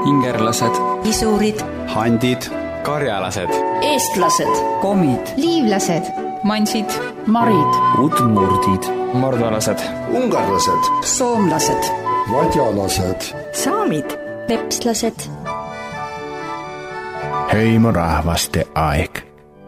ingerlased, isurid, handid, karjalased, eestlased, komid, liivlased, mansid, marid, udmurdid, mordvalased, ungarlased, soomlased, vadjalased, saamid, pepslased. Hõimurahvaste aeg.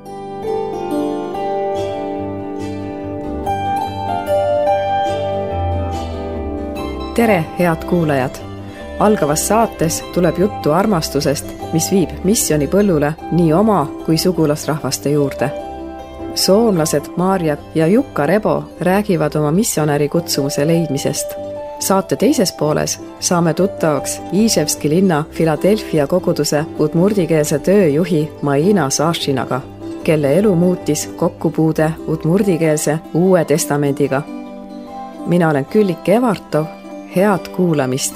Tere, head kuulajad! Algavas saates tuleb juttu armastusest, mis viib missiooni põllule nii oma kui sugulasrahvaste juurde. Soomlased Maarja ja Jukka Rebo räägivad oma missionäri kutsumuse leidmisest. Saate teises pooles saame tuttavaks Iževski linna Philadelphia koguduse udmurdikeelse tööjuhi Maina Sašinaga, kelle elu muutis kokkupuude udmurdikeelse Uue Testamendiga. Mina olen Küllike Evartov, head kuulamist!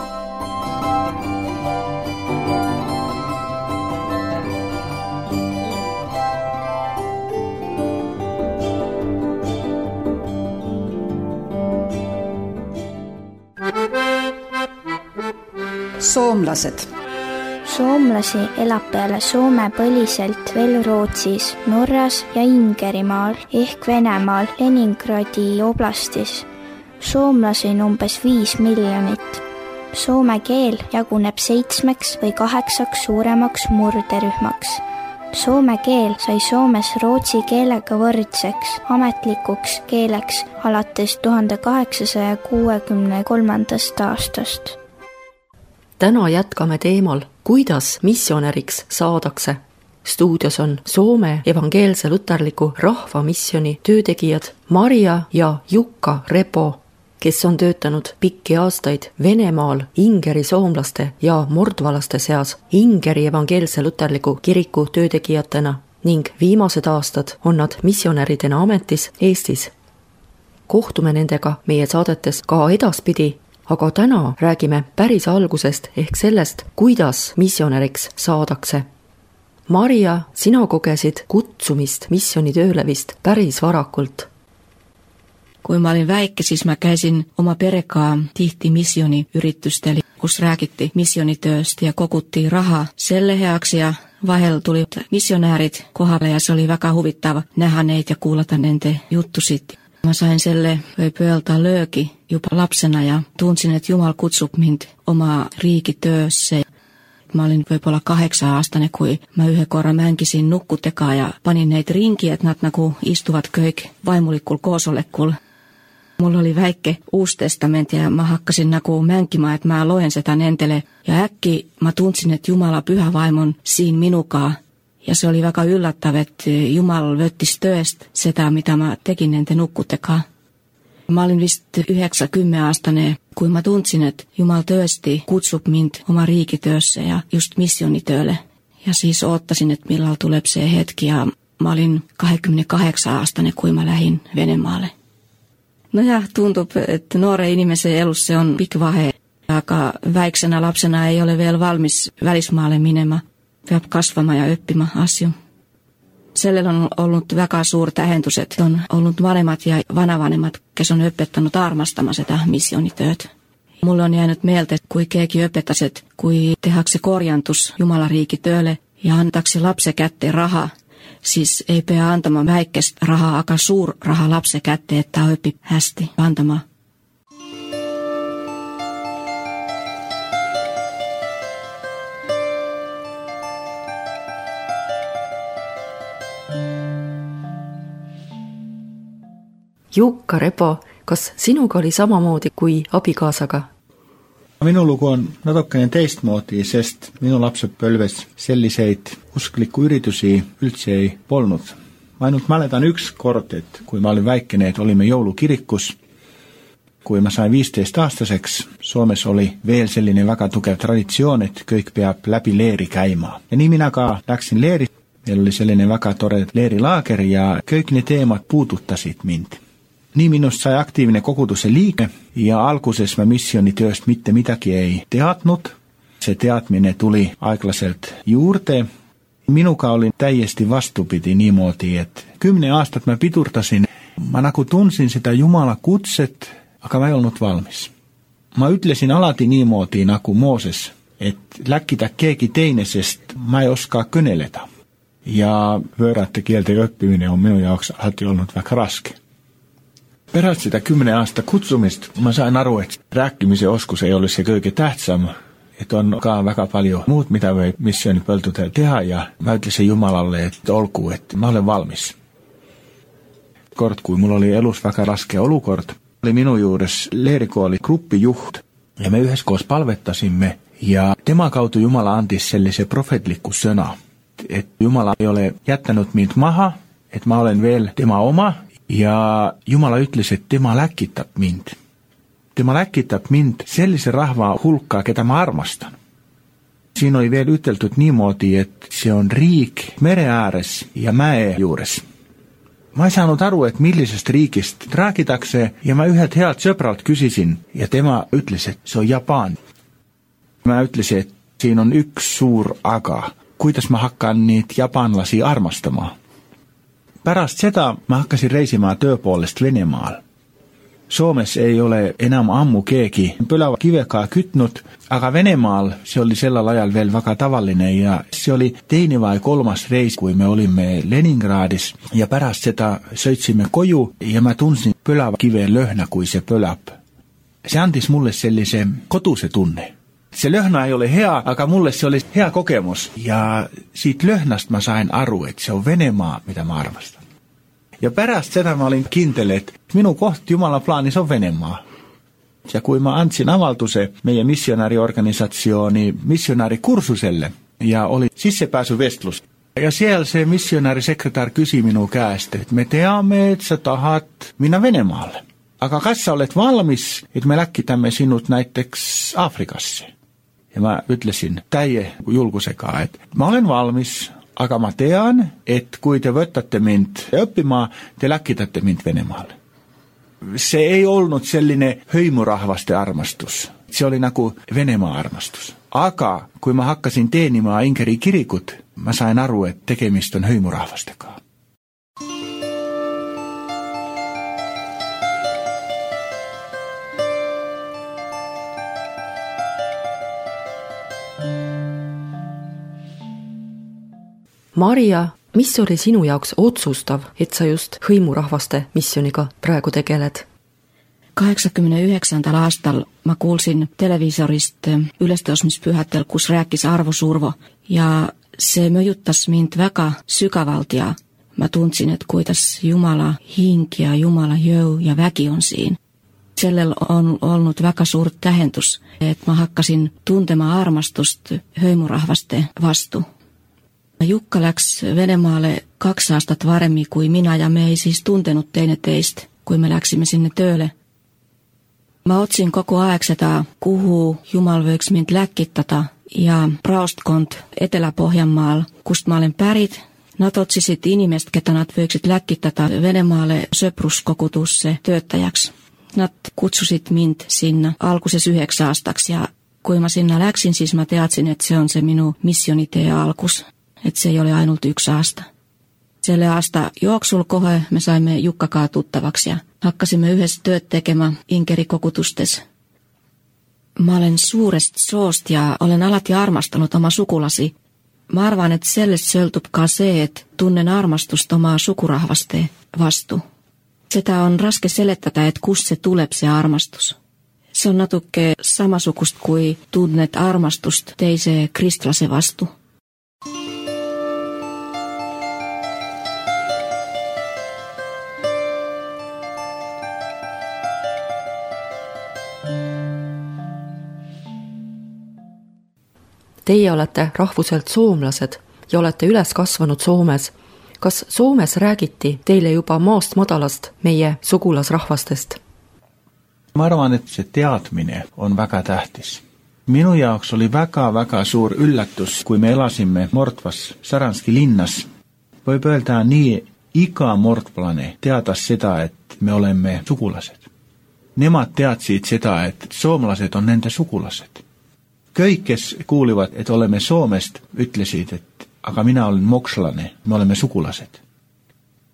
soomlased. Soomlasi elab peale Soome põliselt veel Rootsis, Norras ja Ingerimaal ehk Venemaal Leningradi oblastis. Soomlasi on umbes 5 miljonit. Soome keel jaguneb 7 või 8 suuremaks murderühmaks. Soome keel sai Soomes rootsi keelega võrdseks ametlikuks keeleks alates 1863. aastast. Täna jätkame teemal, kuidas missionäriks saadakse. Stuudios on Soome evangeelse luterliku rahvamissioni töötegijad Maria ja Jukka Rebo, kes on töötanud pikki aastaid Venemaal ingeri soomlaste ja mordvalaste seas Ingeri evangeelse luterliku kiriku töötegijatena ning viimased aastad on nad missionäridena ametis Eestis. Kohtume nendega meie saadetes ka edaspidi, aga täna räägime päris algusest ehk sellest, kuidas missionäriks saadakse. Maria, sina kogesid kutsumist missionitööle vist päris varakult. Kui ma olin väike, siis mä käisin oma perega tihti missioniüritustel, kus räägiti missionitööstä ja kogutti raha selle heaks ja vahel tuli missionäärid kohale ja se oli väga huvitava nähdä neid ja kuulata nende juttusit. Mä sain selle pööltä lööki jopa lapsena ja tunsin, että Jumal kutsub mind oma riikitöössä. Mä olin võib-olla 8-aastane, kui mä yhden korran mänkisin nukkutekaa ja panin neid ringi, että nad nagu istuvat kõik vaimulikul koosolekul. Mulla oli väike Uusi testamentti ja mä hakkasin nagu mänkimään, että mä loen sitä nendele. Ja äkki mä tunsin, että Jumala pyhä vaimon siinä minukaa. Ja se oli väga yllättävä, että Jumal võttis tööst sitä, mitä mä tekin nende nukkutekaa. Mä olin vist 90-aastane, kui mä tunsin, että Jumal töösti kutsub mind oma riikitöössä ja just missionitöölle. Ja siis oottasin, että millal tuleb se hetki ja mä olin 28-aastane, kui mä lähin Venemaalle. No ja tuntub, että nuoren inimisen elussa on pikk vahe, aga väiksenä lapsena ei ole vielä valmis välismaalle menemään. Peab kasvama ja õppima asju. Sellel on ollut väga suur tähendus, että on ollut vanemad ja vanavanemad, kes on õpetanud armastama seda missionitööd. Mulle on jäänyt meelde, kui keegi õpetas, et kui tehakse korjantus Jumala riigi tööle ja antakse lapse kätte raha, siis ei pea andama väikest raha, aga suur raha lapse kätte, että ta õpib hästi andama. Jukka Rebo, kas sinuga oli samamoodi kui abikaasaga? Minu lugu on natukene teistmoodi, sest minu lapsepõlves selliseid usklikku üritusi üldse ei polnud. Ma ainult mäletan üks kord, et kui ma olin väikene, et olime joulukirikus. Kui ma sain 15-aastaseks, Soomes oli veel selline väga tugev traditsioon, et kõik peab läbi leeri käima. Ja nii mina ka läksin leeri. Meil oli selline väga tore leerilaager ja kõik need teemad puudutasid mind. Nii minust sai aktiivne koguduse liige ja alguses ma missionitööst mitte midagi ei teadnud. See teadmine tuli aeglaselt juurde. Minuga oli täiesti vastupidi niimoodi, et 10 aastat ma pidurdasin. Ma nagu tunsin seda Jumala kutset, aga ma ei olnud valmis. Ma ütlesin alati niimoodi nagu Mooses. että läkkitä keegi teine, sest mä ei oskaa kõneleda. Ja võõrate kielten õppimine on minu jaoks alati olnud väga raske. Pärast seda 10 aasta kutsumist ma sain aru, et rääkimise oskus ei ole see kõige tähtsam, et on ka väga palju muud, mida võib missioonipõldudel teha ja ma ütlesin Jumalale, et olgu, et ma olen valmis. Kord, kui mul oli elus väga raske olukord, oli minu juures leerikooli grupijuht ja me üheskoos palvetasime ja tema kaudu Jumala andis sellise prohvetliku sõna, et Jumala ei ole jätanud mind maha, et ma olen veel tema oma ja Jumala ütles, et tema läkitab mind. Tema läkitab mind sellise rahva hulka, keda ma armastan. Siin oli veel üteldud niimoodi, et see on riik mere ääres ja mäe juures. Ma ei saanud aru, et millisest riigist räägitakse ja ma ühed head sõbralt küsisin ja tema ütles, et see on Jaapan. Ma ütlesin, et siin on üks suur aga. Kuidas ma hakkan neid jaapanlasi armastama? Pärast seda ma hakkasin reisima töö poolest Venemaal. Soomes ei ole enam ammu keegi põleva kivega kütnud, aga Venemaal see oli sellel ajal veel väga tavaline ja see oli teine või 3. reis, kui me olime Leningradis ja pärast seda sõitsime koju ja ma tundsin põleva kive lõhna, kui see põleb. See andis mulle sellise koduse tunne. See lõhna ei ole hea, aga mulle see oli hea kogemus ja siit lõhnast ma sain aru, et see on Venemaa, mida ma armastan. Ja pärast seda ma olin kindel, et minu koht Jumala plaanis on Venemaa. Ja kui ma andsin avalduse meie missionäriorganisatsiooni missionärikursuselle ja oli sissepääsuvestlus. Ja seal see missionärisekretär küsi minu käest, et me teame, et sa tahad minna Venemaale. Aga kas sa oled valmis, et me läkitame sinut näiteks Aafrikasse? Ja ma ütlesin täie julgusega, et ma olen valmis, aga ma tean, et kui te võtate mind õppima, te läkitate mind Venemaale. See ei olnud selline hõimurahvaste armastus. See oli nagu Venemaa armastus. Aga kui ma hakkasin teenima Ingeri kirikut, ma sain aru, et tegemist on hõimurahvastega. Maria, mis oli sinu jaoks otsustav, et sa just hõimurahvaste missioniga praegu tegeled? 89. aastal ma kuulsin televiisorist ülestõusmispühadel, kus rääkis Arvo Survo ja see mõjutas mind väga sügavalt ja ma tundsin, et kuidas Jumala hing ja Jumala jõu ja vägi on siin. Sellel on olnud väga suur tähendus, et ma hakkasin tundema armastust hõimurahvaste vastu. Jukka läks Venemaale 2 aastat varemi kui mina ja me ei siis tundenud teineteist, kui me läksime sinne tööle. Ma otsin kogu aeg seda, kuhu Jumal võiks mind läkitada ja praostkond Etelä-Pohjanmaal, kust ma olen pärit, nad otsisid inimest, keda nad võiksid läkitada Venemaale sõpruskogudusse töötajaks. Nad kutsusid mind sinna alguses 9 aastaks ja kui ma sinna läksin, siis ma teadsin, et see on see minu missionitee algus. Et see ei ole ainult 1 aasta. Selle aasta jooksul kohe me saime Jukkaga tuttavaks ja hakkasime ühes tööd tegema Ingeri kogudustes. Ma olen suurest soost ja olen alati armastanud oma sugulasi. Ma arvan, et sellest sõltub ka see, et tunnen armastust oma sugurahvaste vastu. Seda on raske seletada, et kust see tuleb see armastus. See on natuke samasugust, kui tunned armastust teise kristlase vastu. Teie olete rahvuselt soomlased ja olete üles kasvanud Soomes. Kas Soomes räägiti teile juba maast madalast meie sugulasrahvastest? Ma arvan, et see teadmine on väga tähtis. Minu jaoks oli väga suur üllatus, kui me elasime Mordvas Saranski linnas. Võib öelda nii, iga mordplane teadas seda, et me oleme sugulased. Nemad teadsid seda, et soomlased on nende sugulased. Kõik, kes kuulivad, et oleme Soomest, ütlesid, et aga mina olen mokslane, me oleme sugulased.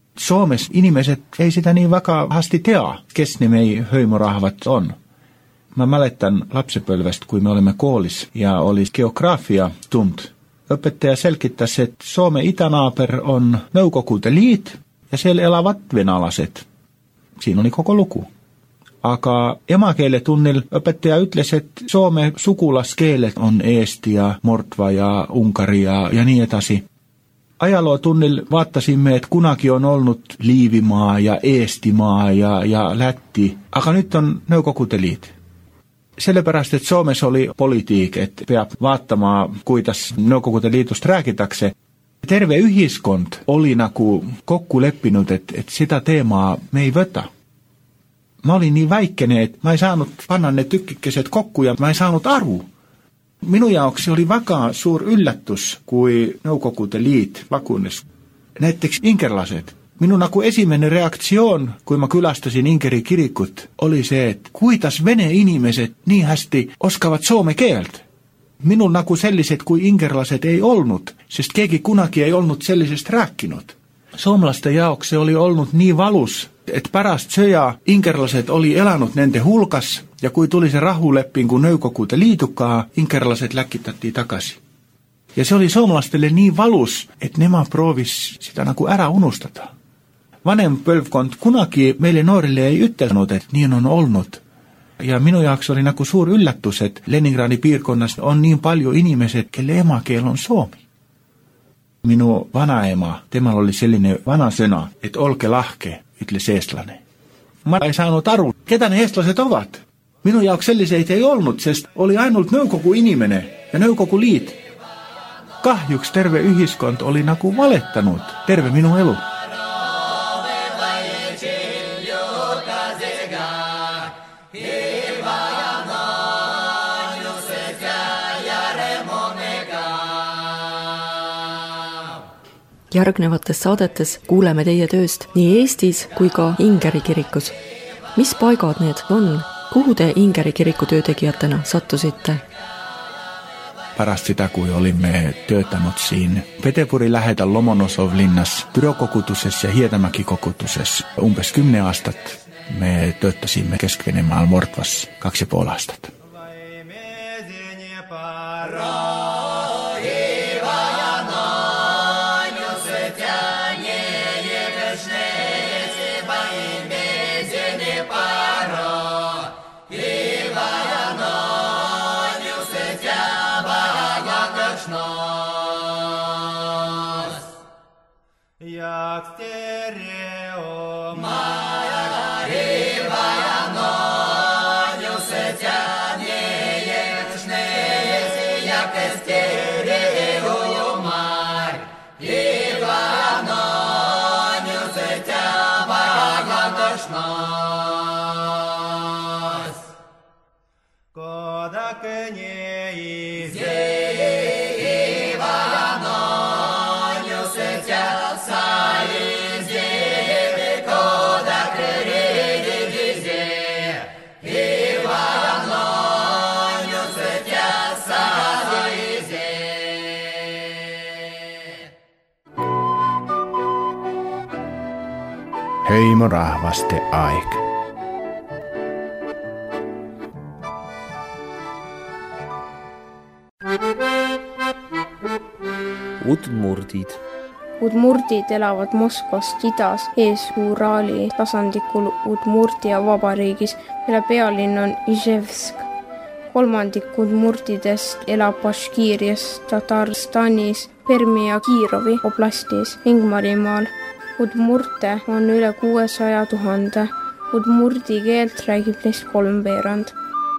Soomes inimesed ei seda nii väga hästi tea, kes meie hõimurahvad on. Ma mäletan lapsepõlvest, kui me olime koolis ja oli geograafia tund. Õpetaja selgitas, et Soome idanaaber on Nõukogude Liit ja seal elavad venelased. Siin oli kogu lugu. Aga emakeeletunnil õpetaja ütles, et Soome sugulaskeeled on Eesti ja Mordva ja Ungari ja nii edasi. Ajalootunnil vaatasime, et kunagi on olnud Liivimaa ja Eestimaa ja Läti, aga nüüd on Nõukogude Liit. Sellepärast, et Soomes oli poliitik, et peab vaatama, kuidas Nõukogude Liidust räägitakse. Terve ühiskond oli nagu kokku leppinud, et seda teema me ei võta. Ma olin nii väikene, et ma ei saanud panna need tükikesed kokku ja ma ei saanud aru. Minu jaoks oli väga suur üllatus, kui Nõukogude Liit lagunes. Näiteks ingerlased. Minu nagu esimene reaktsioon, kui ma külastasin Ingeri kirikut, oli see, et kuidas vene inimesed nii hästi oskavad soome keelt. Minul nagu sellised kui ingerlased ei olnud, sest keegi kunagi ei olnud sellisest rääkinud. Soomlaste jaoks see oli olnud nii valus, et pärast sõja ingerlased oli elanud nende hulgas ja kui tuli see rahulepingu Nõukogude Liiduga, ingerlased läkitati tagasi. Ja see oli soomlastele nii valus, et nemad proovis seda nagu ära unustada. Vanem põlvkond kunagi meile noorile ei ütelnud, et nii on olnud. Ja minu jaoks oli nagu suur üllatus, et Leningradi piirkonnas on nii palju inimesed, kelle emakeel on soomi. Minu vanaema, temal oli selline vana sõna, et olge lahke, ütles eestlane. Ma ei saanud aru, keda ne eestlased ovat. Minu jaoks selliseid ei olnud, sest oli ainult Nõukogu inimene ja Nõukogu Liit. Kahjuks terve ühiskond oli nagu valetanud terve minu elu. Järgnevates saadetes kuuleme teie tööst nii Eestis kui ka Ingeri kirikus. Mis paigad need on? Kuhu te Ingeri kiriku töötegijatena sattusite? Pärast seda, kui olime töötanud siin Peterburi lähedal Lomonosov linnas, bürokogutuses ja Hiedamäki kogutuses umbes 10 aastat, me töötasime Kesk-Venemaal Mordvas 2,5 aastat. Heimo rahvaste aeg. Udmurdid. Udmurdid elavad Moskvast idas ees Uraali tasandikul Udmurtia vabariigis, mille pealinn on Iževsk. 3% udmurdidest elab Baškiirias, Tatarstanis, Permi ja Kiirovi oblastis Ingmarimaal. Udmurte on üle 600 000. Udmurdi keelt räägib neist 3/4.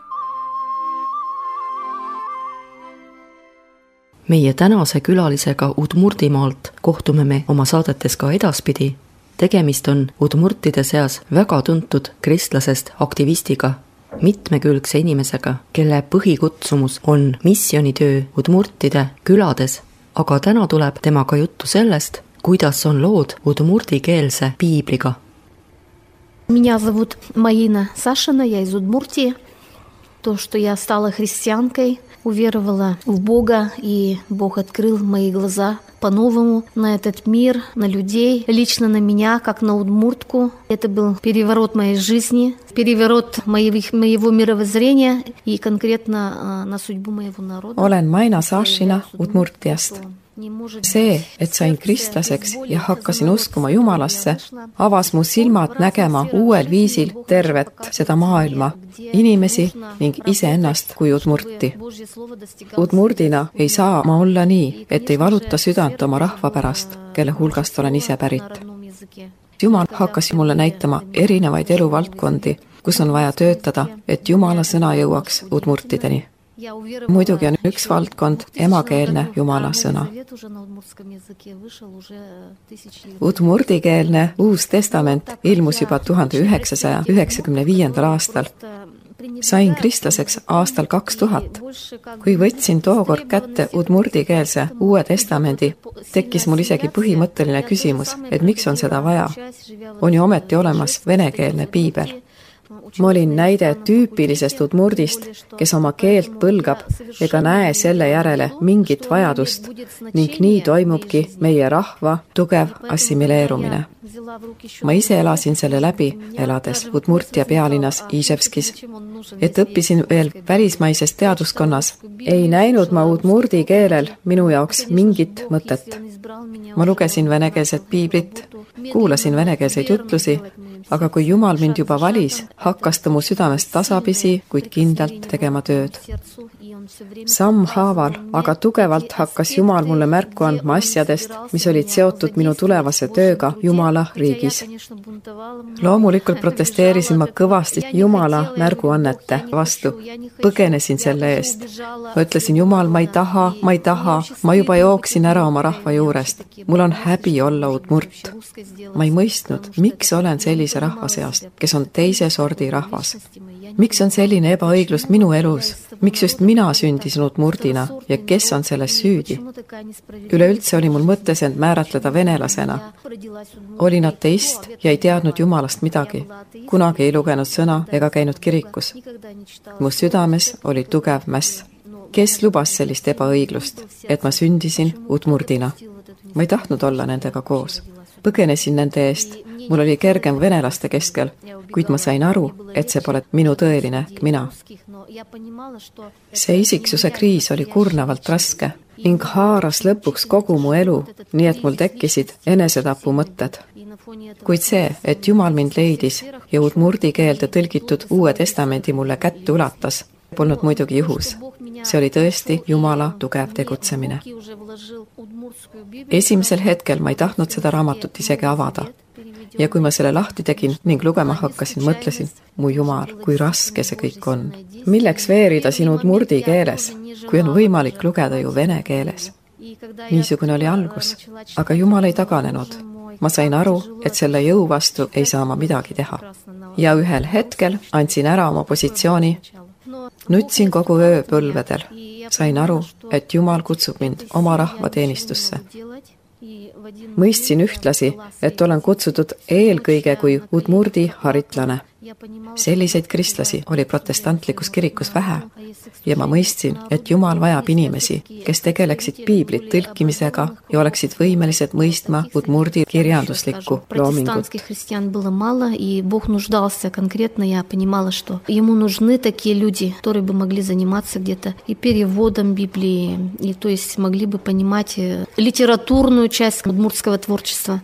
Meie tänase külalisega Udmurdimaalt kohtume me oma saadetes ka edaspidi. Tegemist on udmurtide seas väga tuntud kristlasest aktivistiga, mitmekülgse inimesega, kelle põhikutsumus on missionitöö udmurtide külades, aga täna tuleb temaga juttu sellest, kuidas on lood удмуртikeelse piibliga. Меня зовут Маина Сашина, я из Удмуртии. то, что я стала христианкой, уверовала в Бога, и Бог открыл мои глаза по-новому на этот мир, на людей, лично на меня, как на удмуртку. Это был переворот моей жизни, переворот моего мировоззрения и конкретно на судьбу моего народа. Olen Maina Sašina Udmurtiast. See, et sain kristlaseks ja hakkasin uskuma Jumalasse, avas mu silmad nägema uuel viisil tervet seda maailma, inimesi ning iseennast kui udmurti. Udmurdina ei saa ma olla nii, et ei valuta südant oma rahva pärast, kelle hulgast olen ise pärit. Jumal hakkas mulle näitama erinevaid eluvaldkondi, kus on vaja töötada, et Jumala sõna jõuaks udmurtideni. Muidugi on üks valdkond emakeelne Jumala sõna. Udmurdikeelne Uus Testament ilmus juba 1995. aastal. Sain kristlaseks aastal 2000. Kui võtsin tookord kätte udmurdikeelse Uue Testamendi, tekkis mul isegi põhimõtteline küsimus, et miks on seda vaja. On ju ometi olemas venekeelne piibel. Ma olin näide tüüpilisest udmurdist, kes oma keelt põlgab ega näe selle järele mingit vajadust ning nii toimubki meie rahva tugev assimileerumine. Ma ise elasin selle läbi, elades Udmurtia pealinnas Iževskis, et õppisin veel välismaises teaduskonnas. Ei näinud ma udmurdi keelel minu jaoks mingit mõtet. Ma lugesin venekeelset piiblit, kuulasin venekeelseid jutlusi, aga kui Jumal mind juba valis, hakkas ta mu südamest tasapisi, kuid kindlalt tegema tööd. Sammhaaval, aga tugevalt hakkas Jumal mulle märku andma asjadest, mis olid seotud minu tulevase tööga Jumala riigis. Loomulikult protesteerisin ma kõvasti Jumala märguannete vastu. Põgenesin selle eest. Ma ütlesin, Jumal, ma ei taha, ma juba jooksin ära oma rahva juurest. Mul on häbi olla udmurt. Ma ei mõistnud, miks olen sellise rahva seast, kes on teise sordi rahvas. Miks on selline ebaõiglus minu elus? Miks just mina sündisin udmurdina ja kes on selles süüdi? Üleüldse oli mul mõttes end määratleda venelasena. Olin ateist ja ei teadnud Jumalast midagi. Kunagi ei lugenud sõna ega käinud kirikus. Mu südames oli tugev mäss. Kes lubas sellist ebaõiglust, et ma sündisin udmurdina? Ma ei tahtnud olla nendega koos. Põgenesin nende eest. Mul oli kergem venelaste keskel, kuid ma sain aru, et see pole minu tõeline mina. See isiksuse kriis oli kurnavalt raske ning haaras lõpuks kogu mu elu, nii et mul tekkisid enesetapu mõtted. Kuid see, et Jumal mind leidis ja udmurdi keelde tõlgitud Uue Testamendi mulle kätte ulatas, polnud muidugi juhus. See oli tõesti Jumala tugev tegutsemine. Esimesel hetkel ma ei tahtnud seda raamatut isegi avada. Ja kui ma selle lahti tegin ning lugema hakkasin, mõtlesin, mu Jumal, kui raske see kõik on. Milleks veerida sinu udmurdi keeles, kui on võimalik lugeda ju vene keeles? Niisugune oli algus, aga Jumal ei taganenud. Ma sain aru, et selle jõu vastu ei saa ma midagi teha. Ja ühel hetkel andsin ära oma positsiooni. Nutsin kogu öö põlvedel. Sain aru, et Jumal kutsub mind oma rahva teenistusse. Mõistsin ühtlasi, et olen kutsutud eelkõige kui udmurdi haritlane. Selliseid kristlasi oli protestantlikus kirikus vähe ja ma mõistsin, et Jumal vajab inimesi, kes tegeleksid piiblit tõlkimisega ja oleksid võimelised mõistma udmurdi kirjanduslikku loomingut. Протестантских христиан было мало, и Бог нуждался конкретно. Я понимала, что ему нужны такие люди, которые бы могли заниматься где-то и переводом Библии, и то есть могли бы понимать литературную часть удмуртского творчества.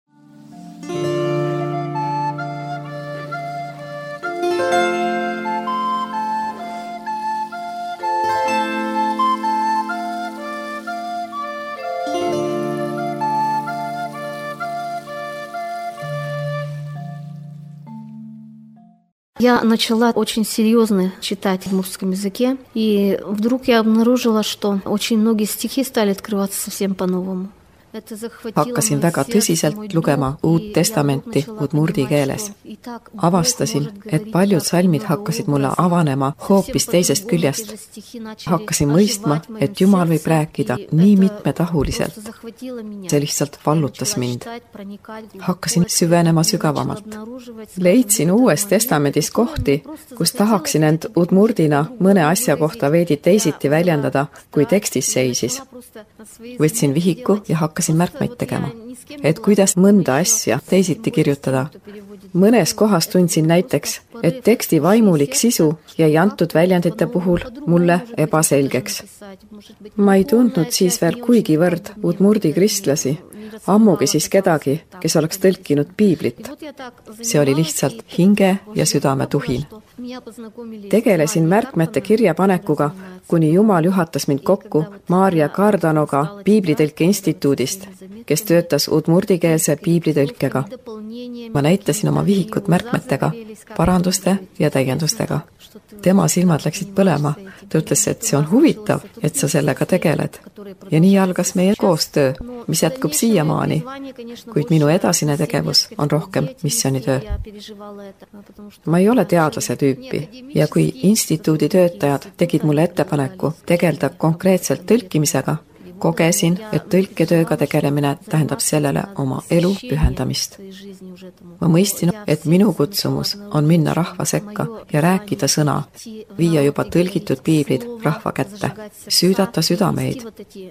Я начала очень серьезно читать в удмуртском языке, и вдруг я обнаружила, что очень многие стихи стали открываться совсем по-новому. Hakkasin väga tõsiselt lugema Uut Testamenti udmurdi keeles. Avastasin, et paljud salmid hakkasid mulle avanema hoopis teisest küljest. Hakkasin mõistma, et Jumal võib rääkida nii mitmetahuliselt. See lihtsalt vallutas mind. Hakkasin süvenema sügavamalt. Leidsin Uues Testamendis kohti, kus tahaksin end udmurdina mõne asja kohta veidi teisiti väljendada, kui tekstis seisis. Võtsin vihiku ja hakkasin märkmeid tegema, et kuidas mõnda asja teisiti kirjutada. Mõnes kohas tundsin näiteks, et teksti vaimulik sisu jäi antud väljendite puhul mulle ebaselgeks. Ma ei tundnud siis veel kuigivõrd udmurdi kristlasi, ammugi siis kedagi, kes oleks tõlkinud piiblit. See oli lihtsalt hinge ja südame tuhin. Tegelesin märkmete kirjapanekuga, kuni Jumal juhatas mind kokku Maarja Kardanoga Piiblitõlke instituudist, kes töötas udmurdikeelse piiblitõlkega. Ma näitasin oma vihikut märkmetega, paranduste ja täiendustega. Tema silmad läksid põlema. Ta ütles, et see on huvitav, et sa sellega tegeled. Ja nii algas meie koostöö, mis jätkub siiamaani, kuid minu edasine tegevus on rohkem missionitöö. Ma ei ole teadlase tüüpi ja kui instituudi töötajad tegid mulle ettepaneku tegeleda konkreetselt tõlkimisega, kogesin, et tõlketööga tegelemine tähendab sellele oma elu pühendamist. Ma mõistin, et minu kutsumus on minna rahva sekka ja rääkida sõna, viia juba tõlgitud piiblid rahva kätte, süüdata südameid.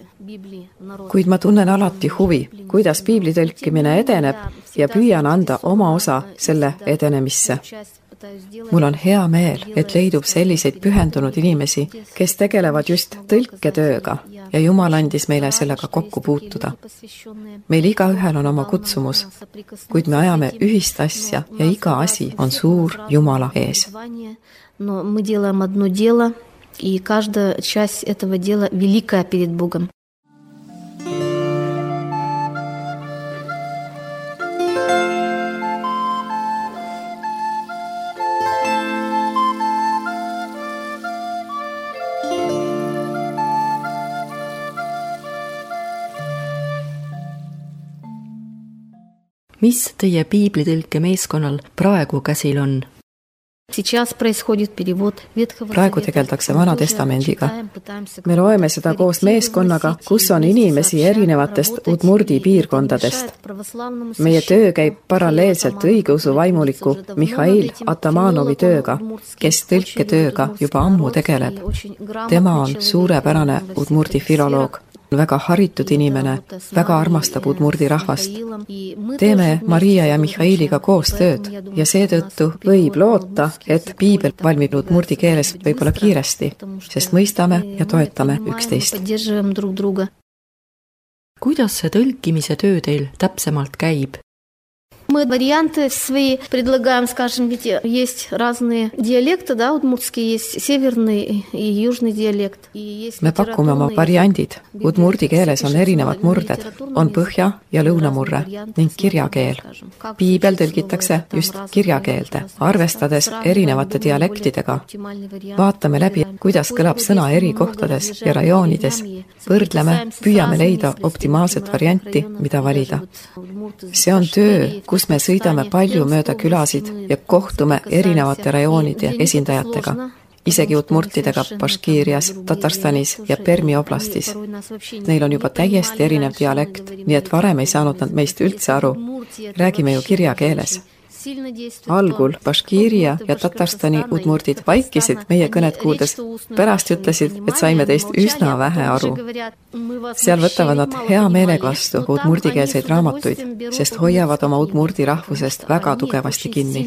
Kuid ma tunnen alati huvi, kuidas piibli tõlkimine edeneb ja püüan anda oma osa selle edenemisse. Mul on hea meel, et leidub selliseid pühendunud inimesi, kes tegelevad just tõlketööga ja Jumal andis meile sellega kokku puutuda. Meil igaühel on oma kutsumus, kuid me ajame ühist asja ja iga asi on suur Jumala ees. Но мы делаем одно дело, и каждая часть этого дела великая перед Богом. Mis teie piiblitõlke meeskonnal praegu käsil on? Praegu tegeldakse Vana Testamendiga. Me loeme seda koos meeskonnaga, kus on inimesi erinevatest udmurdi piirkondadest. Meie töö käib paralleelselt õigeusu vaimuliku Mihhail Atamanovi tööga, kes tõlketööga juba ammu tegeleb. Tema on suurepärane udmurdi filoloog. Väga haritud inimene, väga armastab udmurdi rahvast. Teeme Maria ja Mihhailiga koos tööd ja seetõttu võib loota, et piibel valmib udmurdi keeles võib-olla kiiresti, sest mõistame ja toetame üksteist. Kuidas see tõlkimise töö teil täpsemalt käib? Мы варианты свои предлагаем, скажем, ведь есть разные диалекты, да, удмуртские, есть северный и южный диалект. Me pakume oma variandid. Udmurdi keeles on erinevad murded, on põhja- ja lõunamurre ning kirjakeel. Piibel tõlgitakse just kirjakeelde, arvestades erinevate dialektidega. Vaatame läbi, kuidas kõlab sõna eri kohtades ja rajoonides. Võrdleme, püüame leida optimaalset varianti, mida valida. See on töö, kus me sõidame palju mööda külasid ja kohtume erinevate rajoonide esindajatega, isegi udmurtidega Baškiirias, Tatarstanis ja Permi oblastis. Neil on juba täiesti erinev dialekt, nii et varem ei saanud nad meist üldse aru. Räägime ju kirjakeeles. Algul Baškiiria ja Tatarstani udmurdid vaikisid meie kõnet kuuldes, pärast ütlesid, et saime teist üsna vähe aru. Seal võtavad nad hea meelega vastu udmurdikeelseid raamatuid, sest hoiavad oma udmurdi rahvusest väga tugevasti kinni.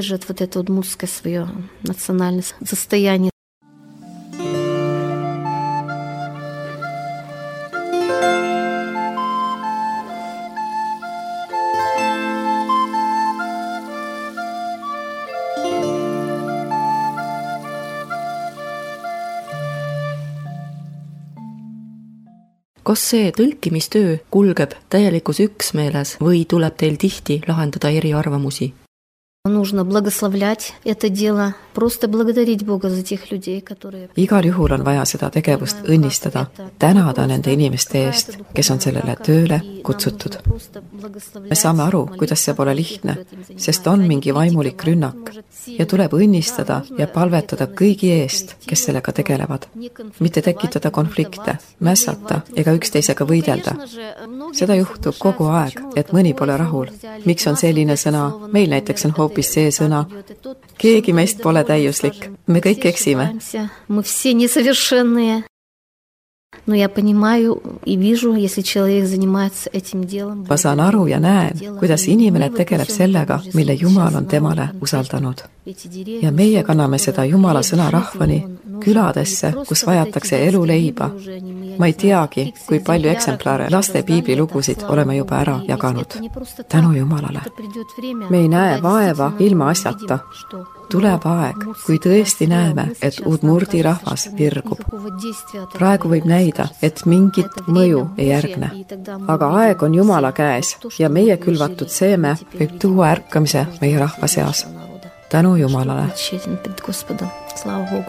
Kas see tõlkimistöö kulgeb täielikus üksmeeles või tuleb teil tihti lahendada eriarvamusi? Нужно благословлять это дело, просто благодарить Бога за тех людей, которые... Igal juhul on vaja seda tegevust õnnistada, tänada nende inimeste eest, kes on sellele tööle kutsutud. Me saame aru, kuidas see pole lihtne, sest on mingi vaimulik rünnak ja tuleb õnnistada ja palvetada kõigi eest, kes sellega tegelevad. Mitte tekitada konflikte, mässata ega üksteisega võidelda. Seda juhtub kogu aeg, et mõni pole rahul. Miks on selline sõna? Meil näiteks on hoopis see sõna. Keegi meist pole täiuslik. Me kõik eksime. Мы все несовершенные. Но я понимаю и вижу, если человек занимается этим делом. Ma saan aru ja näen, kuidas inimene tegeleb sellega, mille Jumal on temale usaldanud. Ja meie kanname seda Jumala sõna rahvani küladesse, kus vajatakse eluleiba. Ma ei teagi, kui palju eksemplare laste piiblilugusid oleme juba ära jaganud. Tänu Jumalale. Me ei näe vaeva ilma asjata. Tuleb aeg, kui tõesti näeme, et Udmurti rahvas virgub. Praegu võib näida, et mingit mõju ei järgne. Aga aeg on Jumala käes ja meie külvatud seeme võib tuua ärkamise meie rahva seas. Tänu Jumalale. Слава Богу.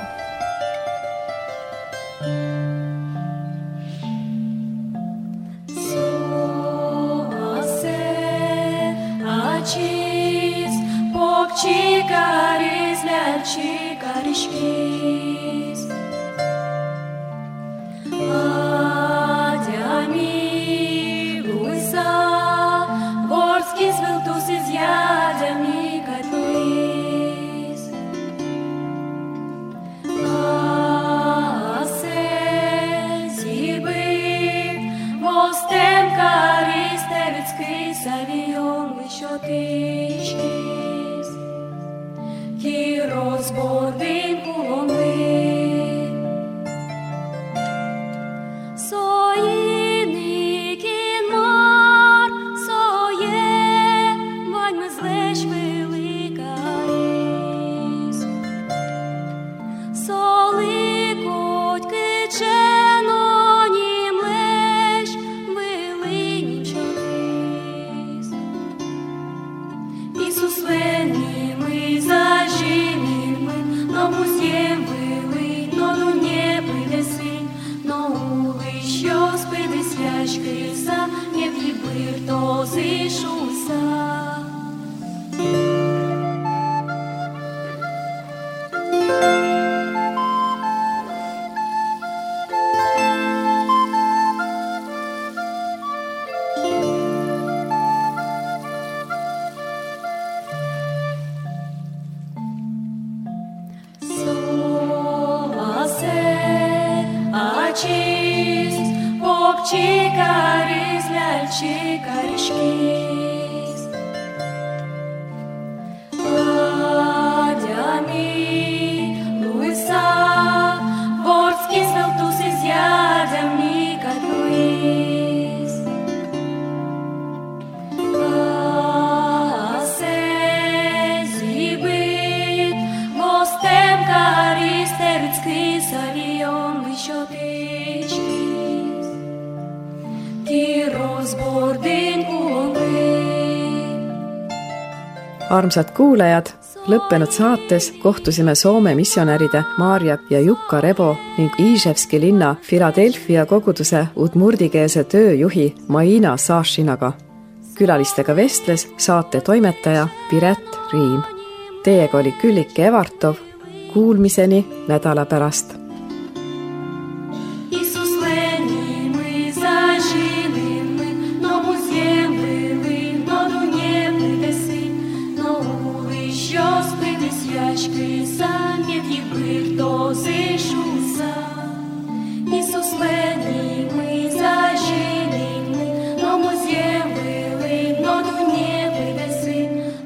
Armsad kuulajad, lõppenud saates kohtusime Soome missionäride Maarja ja Jukka Rebo ning Iževski linna Philadelphia koguduse udmurdikeelse tööjuhi Maina Saashinaga. Külalistega vestles saate toimetaja Piret Riim. Teiega oli Küllike Evartov. Kuulmiseni nädala pärast.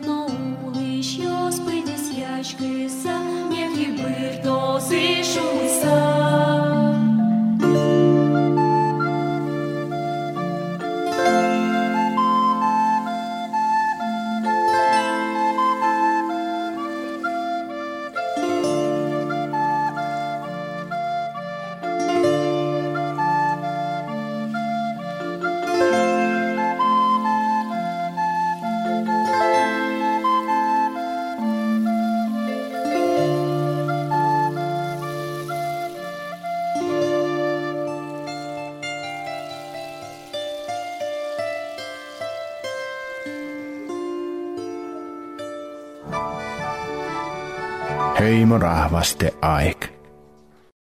Слава hõimurahvaste aeg.